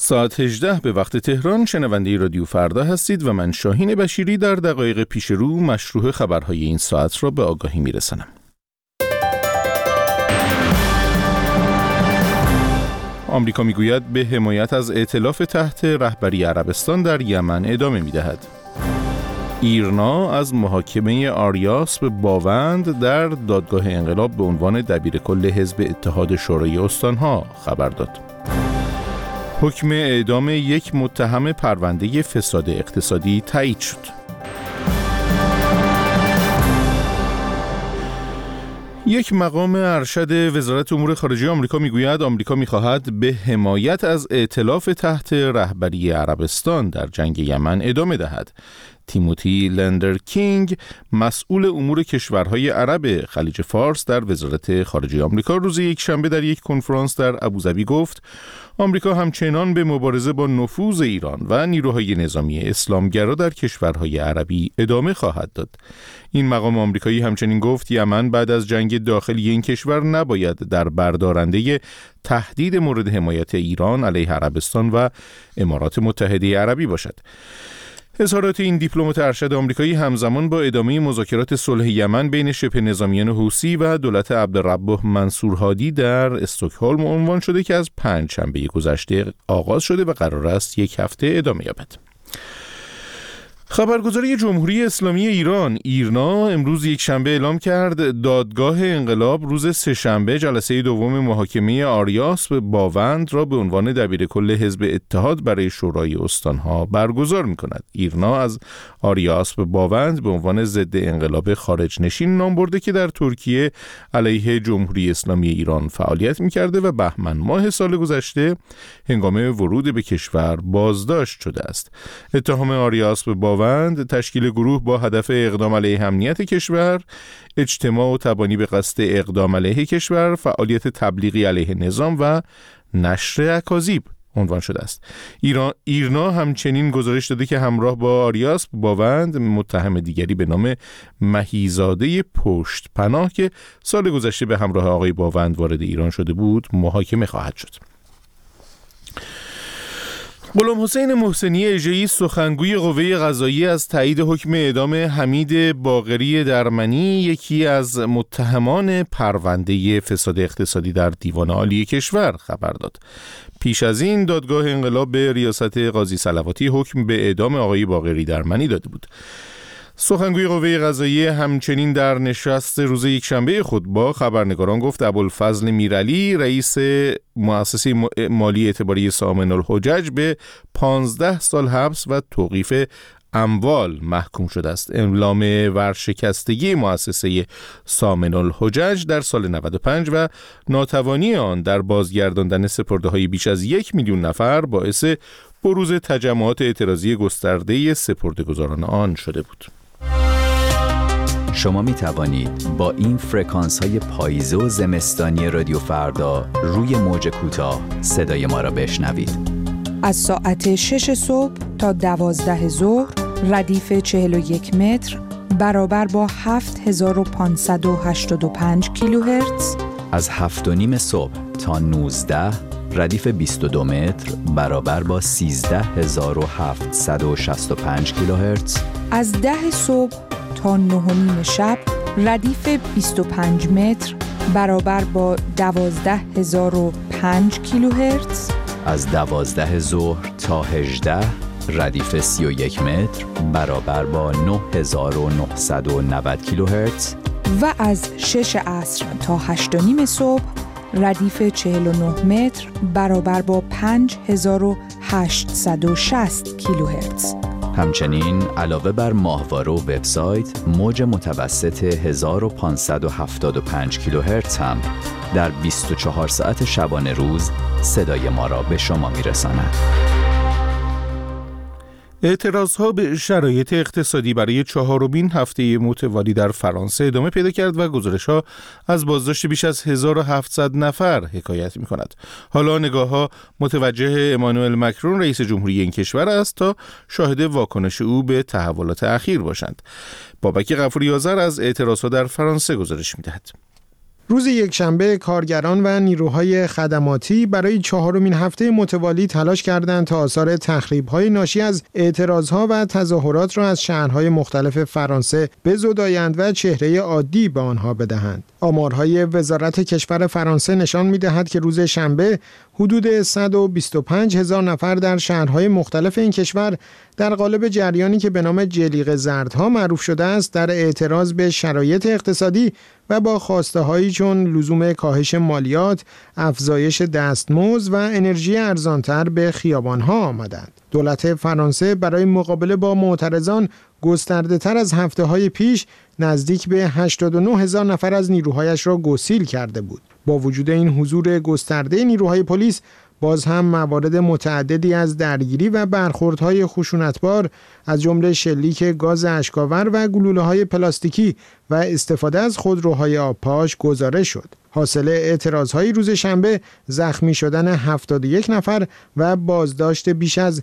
ساعت 18 به وقت تهران شنونده رادیو فردا هستید و من شاهین بشیری در دقایق پیش رو مشروح خبرهای این ساعت را به آگاهی میرسانم. آمریکا میگوید به حمایت از ائتلاف تحت رهبری عربستان در یمن ادامه میدهد. ایرنا از محاکمه آریاس به باوند در دادگاه انقلاب به عنوان دبیرکل حزب اتحاد شورای استانها خبر داد. حکم اعدام یک متهم پرونده فساد اقتصادی تایید شد. یک مقام ارشد وزارت امور خارجه آمریکا میگوید آمریکا میخواهد به حمایت از ائتلاف تحت رهبری عربستان در جنگ یمن ادامه دهد. تیموتی لندرکینگ مسئول امور کشورهای عرب خلیج فارس در وزارت خارجه آمریکا روز یکشنبه در یک کنفرانس در ابوظبی گفت آمریکا همچنان به مبارزه با نفوذ ایران و نیروهای نظامی اسلامگرا در کشورهای عربی ادامه خواهد داد. این مقام آمریکایی همچنین گفت یمن بعد از جنگ داخلی این کشور نباید در بردارنده تهدید مورد حمایت ایران علیه عربستان و امارات متحده عربی باشد. اظهارات این دیپلمات ارشد آمریکایی همزمان با ادامه مذاکرات صلح یمن بین شبه نظامیان حوثی و دولت عبدالرب منصور هادی در استکهلم عنوان شده که از پنجشنبه گذشته آغاز شده و قرار است یک هفته ادامه یابد. خبرگزاری جمهوری اسلامی ایران ایرنا امروز یکشنبه اعلام کرد دادگاه انقلاب روز سه‌شنبه جلسه دوم محاکمه آریاس به باوند را به عنوان دبیرکل حزب اتحاد برای شورای استانها برگزار می‌کند. ایرنا از آریاس به باوند به عنوان ضد انقلاب خارج نشین نام برده که در ترکیه علیه جمهوری اسلامی ایران فعالیت می‌کرده و بهمن ماه سال گذشته هنگام ورود به کشور بازداشت شده است. اتهام آریاس به باوند تشکیل گروه با هدف اقدام علیه امنیت کشور، اجتماع و تبانی به قصد اقدام علیه کشور، فعالیت تبلیغی علیه نظام و نشر اکاذیب عنوان شده است. ایرنا همچنین گزارش داده که همراه با آریاس باوند متهم دیگری به نام مهیزاده پشت پناه که سال گذشته به همراه آقای باوند وارد ایران شده بود محاکمه خواهد شد. غلام حسین محسنی اژه‌ای سخنگوی قوه قضاییه از تایید حکم اعدام حمید باقری درمنی یکی از متهمان پرونده فساد اقتصادی در دیوان عالی کشور خبر داد. پیش از این دادگاه انقلاب به ریاست قاضی صلواتی حکم به اعدام آقای باقری درمنی داده بود. سخنگوی قوه قضاییه همچنین در نشست روز یکشنبه خود با خبرنگاران گفت ابوالفضل میرعلی رئیس مؤسسه مالی اعتباری سامن الحجج به 15 سال حبس و توقیف اموال محکوم شده است. اعلام ورشکستگی مؤسسه سامن الحجج در سال 95 و ناتوانی آن در بازگرداندن سپرده‌های بیش از 1 میلیون نفر باعث بروز تجمعات اعتراضی گسترده سپرده‌گزاران آن شده بود. شما می توانید با این فرکانس های پاییزه و زمستانی رادیو فردا روی موج کوتاه صدای ما را بشنوید. از ساعت 6 صبح تا 12 ظهر ردیف 41 متر برابر با 7585 کیلوهرتز. از 7:30 صبح تا 19 ردیف 22 متر برابر با 13765 کیلوهرتز. از 10 صبح تا 9:30 شب ردیف 25 متر برابر با 12005 کیلوهرتز. از 12 ظهر تا 18 ردیف 31 متر برابر با 9990 کیلوهرتز. و از 6 عصر تا 8:30 صبح ردیف 49 متر برابر با 5860 کیلوهرتز. همچنین علاوه بر ماهواره و وبسایت موج متوسط 1575 کیلوهرتز هم در 24 ساعت شبانه روز صدای ما را به شما میرساند. اعتراضها به شرایط اقتصادی برای 4مین هفته متوالی در فرانسه ادامه پیدا کرد و گزارش‌ها از بازداشت بیش از 1700 نفر حکایت می‌کند. حالا نگاه‌ها متوجه امانوئل مکرون رئیس جمهوری این کشور است تا شاهد واکنش او به تحولات اخیر باشند. بابک غفوری آذر از اعتراضها در فرانسه گزارش می‌دهد. روز یکشنبه کارگران و نیروهای خدماتی برای 4مین هفته متوالی تلاش کردند تا آثار تخریب‌های ناشی از اعتراضها و تظاهرات را از شهرهای مختلف فرانسه بزدایند و چهره عادی به آنها بدهند. آمارهای وزارت کشور فرانسه نشان می‌دهد که روز شنبه حدود 125,000 نفر در شهرهای مختلف این کشور در قالب جریانی که به نام جلیقه زردها معروف شده است در اعتراض به شرایط اقتصادی و با خواسته‌هایی چون لزوم کاهش مالیات، افزایش دستمزد و انرژی ارزانتر به خیابان‌ها آمدند. دولت فرانسه برای مقابله با معترضان گسترده‌تر از هفته‌های پیش نزدیک به 89,000 نفر از نیروهایش را گسیل کرده بود. با وجود این حضور گسترده نیروهای پلیس، باز هم موارد متعددی از درگیری و برخوردهای خشونتبار از جمله شلیک گاز اشک‌آور و گلوله‌های پلاستیکی و استفاده از خودروهای آبپاش گزارش شد. حاصل اعتراضهای روز شنبه زخمی شدن 71 نفر و بازداشت بیش از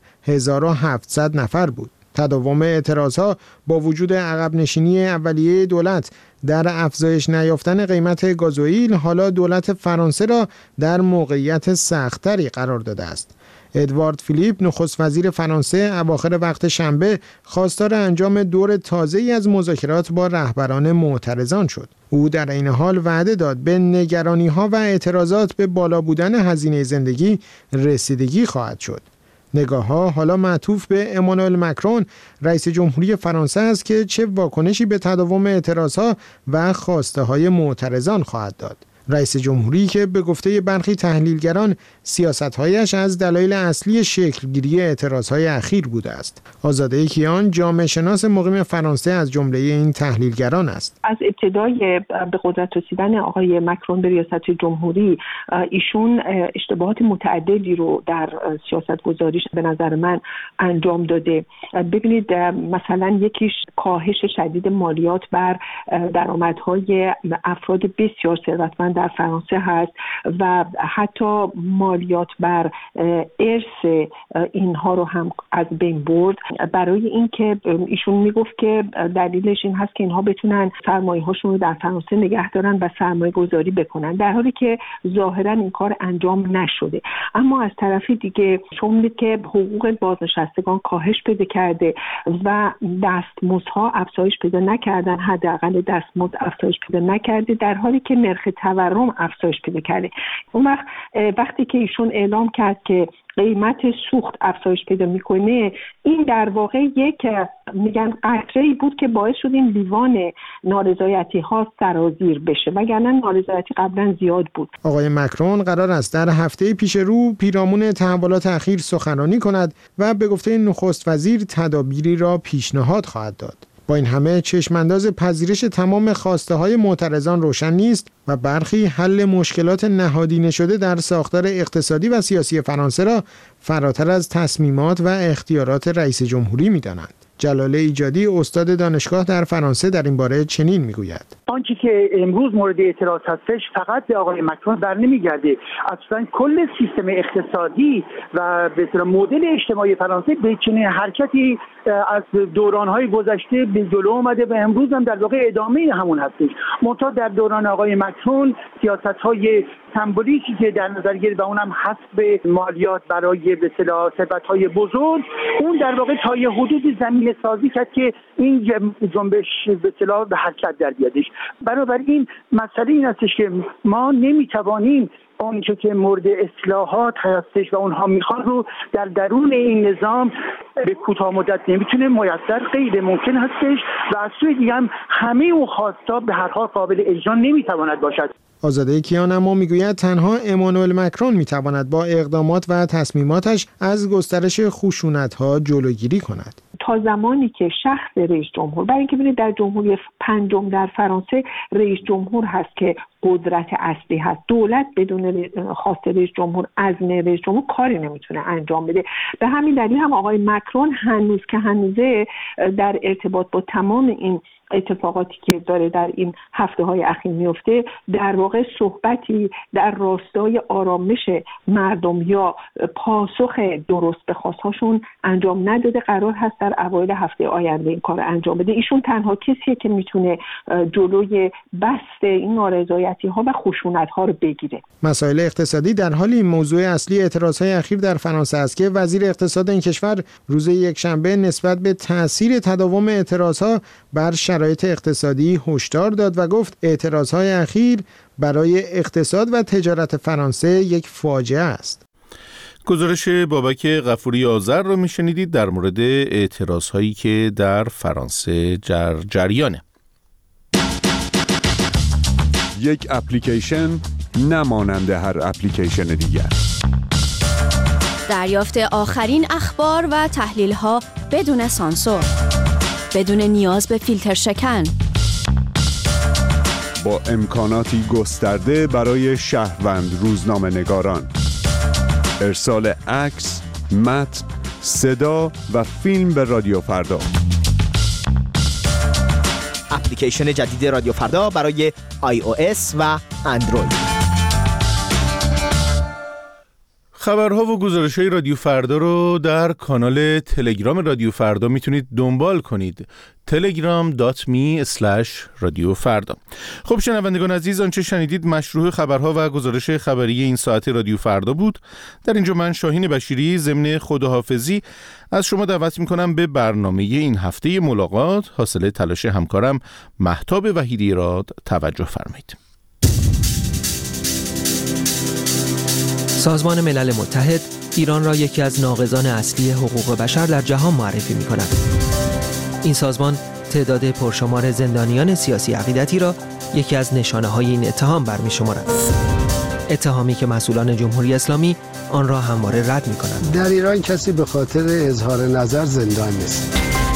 1700 نفر بود. تداوم اعتراضها با وجود عقب نشینی اولیه دولت در افزایش نیافتن قیمت گازوئیل حالا دولت فرانسه را در موقعیت سخت‌تری قرار داده است. ادوارد فیلیپ نخست وزیر فرانسه اواخر وقت شنبه خواستار انجام دور تازه‌ای از مذاکرات با رهبران معترضان شد. او در این حال وعده داد به نگرانی‌ها و اعتراضات به بالا بودن هزینه زندگی رسیدگی خواهد شد. نگاه‌ها حالا معطوف به امانوئل مکرون رئیس جمهوری فرانسه است که چه واکنشی به تداوم اعتراضها و خواسته‌های معترضان خواهد داد. رئیس جمهوری که به گفته برخی تحلیلگران سیاست‌هایش از دلایل اصلی شکلگیری اعتراضهای اخیر بوده است. آزاده کیان جامعه شناس مقیم فرانسه از جمله این تحلیلگران است. از ابتدای به قدرت رسیدن آقای مکرون به ریاست جمهوری ایشون اشتباهات متعددی رو در سیاست گذاریش به نظر من انجام داده. ببینید مثلا یکیش کاهش شدید مالیات بر درآمدهای افراد بسیار ثروتمند در فرانسه هست و حتی مالیات بر ارث اینها رو هم از بین برد، برای اینکه ایشون میگفت که دلیلش این هست که اینها بتونن سرمایه هاشون رو در فرانسه نگه دارن و سرمایه گذاری بکنن، در حالی که ظاهرا این کار انجام نشده. اما از طرف دیگه شما می‌بینید که حقوق بازنشستگان کاهش پیدا کرده و دستمزدها افزایش پیدا نکردن، حداقل دستمزد افزایش پیدا نکرده، در حالی که نرخ تورم افزایش پیدا کرده. اون وقتی که ایشون اعلام کرد که قیمت سوخت افزایش پیدا میکنه، این در واقع یک میگن قطره‌ای بود که باعث شد این لیوان نارضایتی ها سرازیر بشه، وگرنه نارضایتی قبلا زیاد بود. آقای مکرون قرار است در هفته پیش رو پیرامون تحولات اخیر سخنرانی کند و به گفته نخست وزیر تدابیری را پیشنهاد خواهد داد. با این همه چشمانداز پذیرش تمام خواسته های معترضان روشن نیست و برخی حل مشکلات نهادینه شده در ساختار اقتصادی و سیاسی فرانسه را فراتر از تصمیمات و اختیارات رئیس جمهوری می‌دانند. جلاله ایجادی استاد دانشگاه در فرانسه در این باره چنین میگوید: آنچه که امروز مورد اعتراض هستش فقط به آقای مکرون بر نمیگرده، اصلا کل سیستم اقتصادی و به اصطلاح مدل اجتماعی فرانسه به چنین حرکتی از دوران‌های گذشته به جلو اومده و امروز هم در واقع ادامه همون هستش. منتها در دوران آقای مکرون سیاست‌های سمبولیکی که در نظر گرفت و اونم حسب مالیات برای به اصطلاح ثروت‌های بزرگ، اون در واقع تا یه حدودی زمینه سازی کرد که این جنبش به اصطلاح به حرکت در بیادش. بنابراین مسئله این هستش که ما نمیتوانیم اونچه که مورد اصلاحات هستش و اونها میخوان رو در درون این نظام به کوتاه مدت نمیتونه میسر، غیر ممکن هستش و از سوی دیگه هم همه اون خواستا به هر حال قابل اجرا نمیتواند باشد. آزاده کیان اما میگوید تنها امانوئل مکرون میتواند با اقدامات و تصمیماتش از گسترش خشونت‌ها جلوگیری کند. تا زمانی که شخص رئیس جمهور، برای اینکه ببینید در جمهوری پنجم در فرانسه رئیس جمهور هست که قدرت اصلی هست، دولت بدون خواست رئیس جمهور، عزم رئیس جمهور کاری نمیتونه انجام بده. به همین دلیل هم آقای مکرون هنوزه در ارتباط با تمام این اتفاقاتی که داره در این هفته‌های اخیر میفته در واقع صحبتی در راستای آرامش مردم یا پاسخ درست به خواستهاشون انجام نداده. قرار هست در اوایل هفته آینده این کار انجام بده. ایشون تنها کسیه که میتونه جلوی بست این نارضایتی‌ها و خشونت‌ها رو بگیره. مسائل اقتصادی در حال این موضوع اصلی اعتراض‌های اخیر در فرانسه است که وزیر اقتصاد این کشور روز یکشنبه نسبت به تأثیر تداوم اعتراض‌ها بر شرایط اقتصادی هشدار داد و گفت اعتراض‌های اخیر برای اقتصاد و تجارت فرانسه یک فاجعه است. گزارش بابک غفوری آذر رو میشنیدید در مورد اعتراض‌هایی که در فرانسه جریانه. یک اپلیکیشن نمانند هر اپلیکیشن دیگر. دریافت آخرین اخبار و تحلیل‌ها بدون سانسور، بدون نیاز به فیلتر شکن، با امکاناتی گسترده برای شهروند روزنامه‌نگاران، ارسال عکس، متن، صدا و فیلم به رادیو فردا. اپلیکیشن جدید رادیو فردا برای iOS و اندروید. خبرها و گزارش‌های رادیو فردا رو در کانال تلگرام رادیو فردا میتونید دنبال کنید. telegram.me/رادیو فردا. خب شنوندگان عزیز، آنچه شنیدید مشروع خبرها و گزارش خبری این ساعت رادیو فردا بود. در اینجا من شاهین بشیری ضمن خداحافظی از شما دعوت میکنم به برنامه این هفته ملاقات حاصل تلاش همکارم مهتاب وحیدی راد توجه فرمایید. سازمان ملل متحد ایران را یکی از ناقضان اصلی حقوق بشر در جهان معرفی می‌کند. این سازمان تعداد پرشمار زندانیان سیاسی عقیدتی را یکی از نشانه‌های این اتهام برمی‌شمارد. اتهامی که مسئولان جمهوری اسلامی آن را همواره رد می‌کنند. در ایران کسی به خاطر اظهار نظر زندان نیست.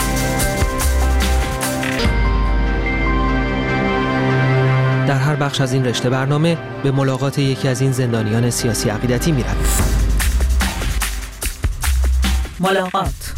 در هر بخش از این رشته برنامه به ملاقات یکی از این زندانیان سیاسی عقیدتی می‌رویم. ملاقات.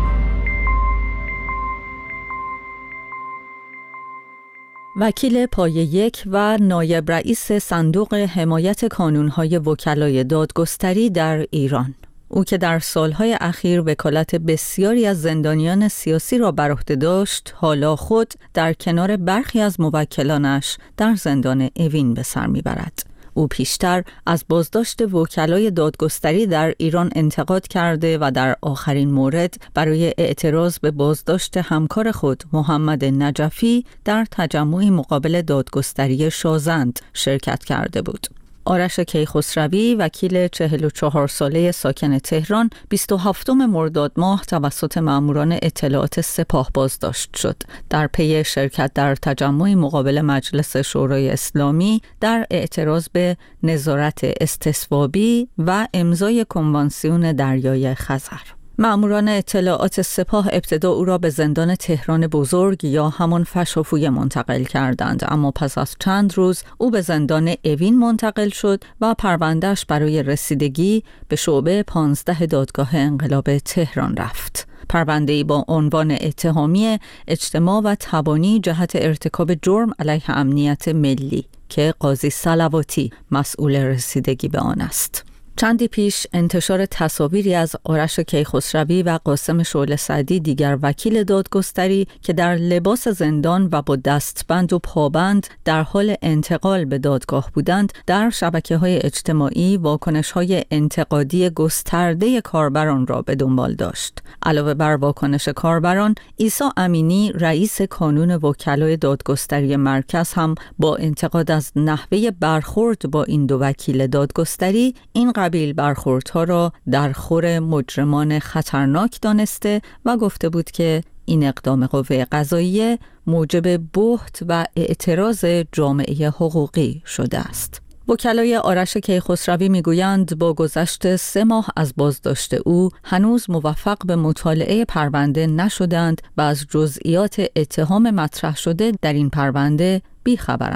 وکیل پایه 1 و نایب رئیس صندوق حمایت کانون‌های وکلای دادگستری در ایران. او که در سالهای اخیر وکالت بسیاری از زندانیان سیاسی را بر عهده داشت، حالا خود در کنار برخی از موکلانش در زندان اوین به سر میبرد. او پیشتر از بازداشت وکلای دادگستری در ایران انتقاد کرده و در آخرین مورد برای اعتراض به بازداشت همکار خود محمد نجفی در تجمعی مقابل دادگستری شازند شرکت کرده بود. آرش کیخسروی، وکیل 44 ساله ساکن تهران، 27 مرداد ماه توسط ماموران اطلاعات سپاه بازداشت شد. در پی شرکت در تجمعی مقابل مجلس شورای اسلامی در اعتراض به نظارت استصوابی و امضای کنوانسیون دریای خزر. ماموران اطلاعات سپاه ابتدا او را به زندان تهران بزرگ یا همان فشافویه منتقل کردند، اما پس از چند روز او به زندان اوین منتقل شد و پروندهش برای رسیدگی به شعبه 15 دادگاه انقلاب تهران رفت. پرونده‌ای با عنوان اتهامی اجتماع و تبانی جهت ارتکاب جرم علیه امنیت ملی که قاضی صلواتی مسئول رسیدگی به آن است. چندی پیش انتشار تصاویری از آرش کیخسروی و قاسم شعله سعدی، دیگر وکیل دادگستری که در لباس زندان و با دستبند و پابند در حال انتقال به دادگاه بودند، در شبکه‌های اجتماعی واکنش‌های انتقادی گسترده کاربران را به دنبال داشت. علاوه بر واکنش کاربران، عیسی امینی، رئیس کانون وکلای دادگستری مرکز، هم با انتقاد از نحوه برخورد با این دو وکیل دادگستری این قبیل برخوردها را در خور مجرمان خطرناک دانسته و گفته بود که این اقدام قوه قضاییه موجب بهت و اعتراض جامعه حقوقی شده است. وکلای آرش کیخسروی میگویند با گذشت 3 ماه از بازداشت او هنوز موفق به مطالعه پرونده نشدند و از جزئیات اتهام مطرح شده در این پرونده بیخبرند.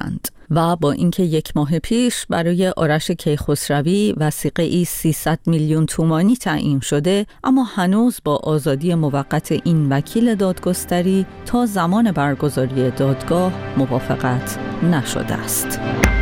و با اینکه 1 ماه پیش برای آرش کیخسروی وثیقه‌ای 300 میلیون تومانی تعیین شده، اما هنوز با آزادی موقت این وکیل دادگستری تا زمان برگزاری دادگاه موافقت نشده است.